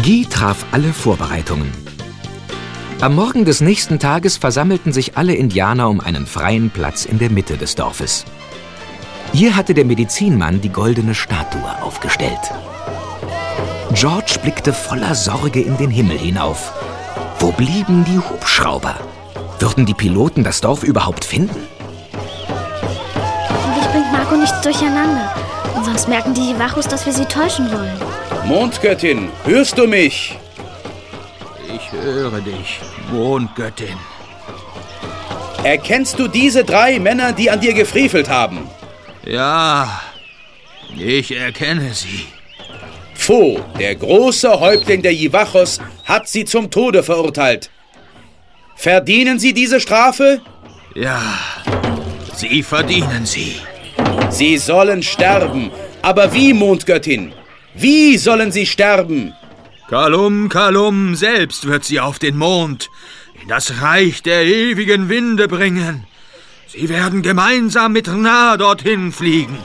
Guy traf alle Vorbereitungen. Am Morgen des nächsten Tages versammelten sich alle Indianer um einen freien Platz in der Mitte des Dorfes. Hier hatte der Medizinmann die goldene Statue aufgestellt. George blickte voller Sorge in den Himmel hinauf. Wo blieben die Hubschrauber? Würden die Piloten das Dorf überhaupt finden? Hoffentlich bringt Marco nichts durcheinander. Und sonst merken die Jiwachos, dass wir sie täuschen wollen. Mondgöttin, hörst du mich? Ich höre dich, Mondgöttin. Erkennst du diese 3 Männer, die an dir gefrevelt haben? Ja, ich erkenne sie. Pho, der große Häuptling der Jiwachos, hat sie zum Tode verurteilt. Verdienen sie diese Strafe? Ja, sie verdienen sie. Sie sollen sterben. Aber wie, Mondgöttin? Wie sollen sie sterben? Kalum Kalum selbst wird sie auf den Mond, in das Reich der ewigen Winde bringen. Sie werden gemeinsam mit Ra dorthin fliegen.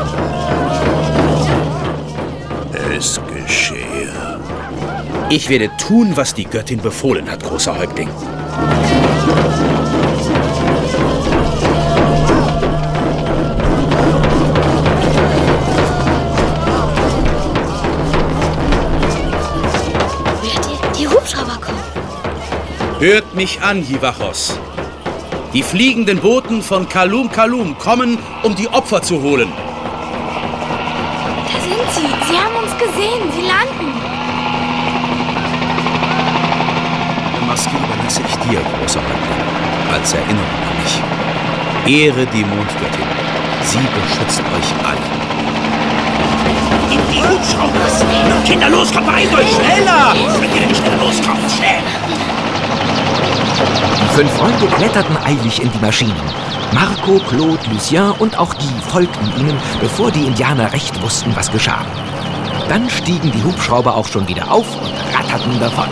Es geschehe. Ich werde tun, was die Göttin befohlen hat, großer Häuptling. Die Hubschrauber kommen. Hört mich an, Jiwachos. Die fliegenden Boten von Kalum Kalum kommen, um die Opfer zu holen. Da sind sie. Sie haben uns gesehen. Sie landen. Die Maske überlasse ich dir, großer Häuptling, als Erinnerung an mich. Ehre die Mondgöttin. Sie beschützt euch alle. In die Hubschrauber! Kinder, los, kommt rein! Schneller! Wenn ihr nicht schneller loskommt, schnell! Die 5 Freunde kletterten eilig in die Maschinen. Marco, Claude, Lucien und auch Guy folgten ihnen, bevor die Indianer recht wussten, was geschah. Dann stiegen die Hubschrauber auch schon wieder auf und ratterten davon.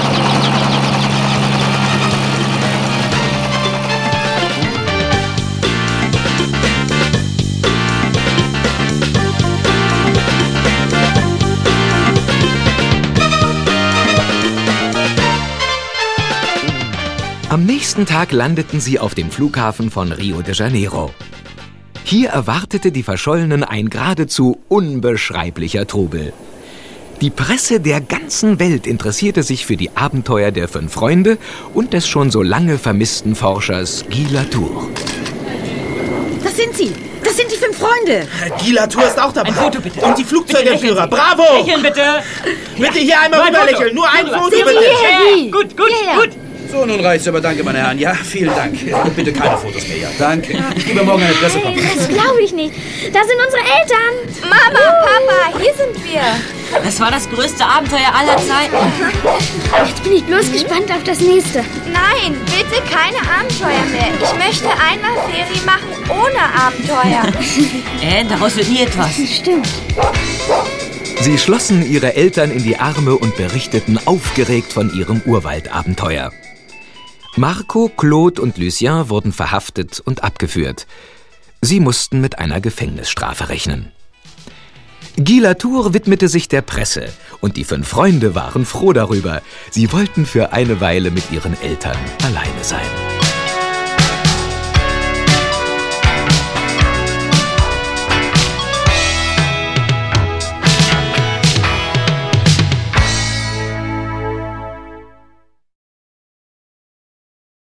Am nächsten Tag landeten sie auf dem Flughafen von Rio de Janeiro. Hier erwartete die Verschollenen ein geradezu unbeschreiblicher Trubel. Die Presse der ganzen Welt interessierte sich für die Abenteuer der 5 Freunde und des schon so lange vermissten Forschers Guy Latour. Das sind sie. Das sind die 5 Freunde. Guy Latour ist auch dabei. Ein Foto bitte. Und die Flugzeugentführer. Bravo! Lächeln bitte. Bitte hier einmal rüber lächeln. Nur ein Foto Sind bitte. Sie hierher, Guy? Gut. So, nun reicht's aber. Danke, meine Herren. Ja, vielen Dank. Und bitte keine Fotos mehr. Ja, danke. Ich gebe morgen eine Pressekonferenz. Das glaube ich nicht. Da sind unsere Eltern. Mama, Papa, hier sind wir. Das war das größte Abenteuer aller Zeiten. Jetzt bin ich bloß gespannt auf das nächste. Nein, bitte keine Abenteuer mehr. Ich möchte einmal Ferien machen ohne Abenteuer. Daraus wird nie etwas. Stimmt. Sie schlossen ihre Eltern in die Arme und berichteten aufgeregt von ihrem Urwaldabenteuer. Marco, Claude und Lucien wurden verhaftet und abgeführt. Sie mussten mit einer Gefängnisstrafe rechnen. Guy Latour widmete sich der Presse und die 5 Freunde waren froh darüber. Sie wollten für eine Weile mit ihren Eltern alleine sein.